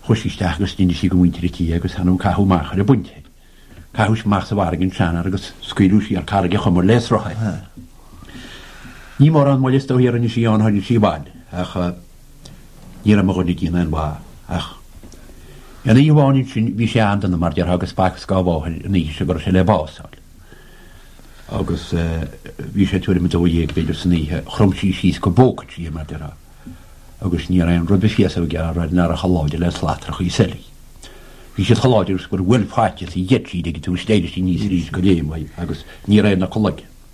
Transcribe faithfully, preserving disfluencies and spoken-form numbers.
chuisisteach agus duine sí go muinteí agus hanú cathú mach ar a bunte. Cathús mach sa bhargin sean agus scuúsí ar carige chumar lesrocha. Ní mar an maiile stohíar an sí an hain sí bhaid ach ní am gonig dína an bha ach. An í bháin sin bhí sé an mar dear agus spach scábháil ní se gur se le básáil. Agus bhí sé tuair mit dhéag beidir san íthe chromsí síos go bócatí mar dear agus ní an rud fias a gar nar a chaláide le slátrach í selí. Bhí sé chaláidir gur bhfuil fáte í jetí ag tú stéidir sí níos rís go léimhaid agus ní raibh na choleg.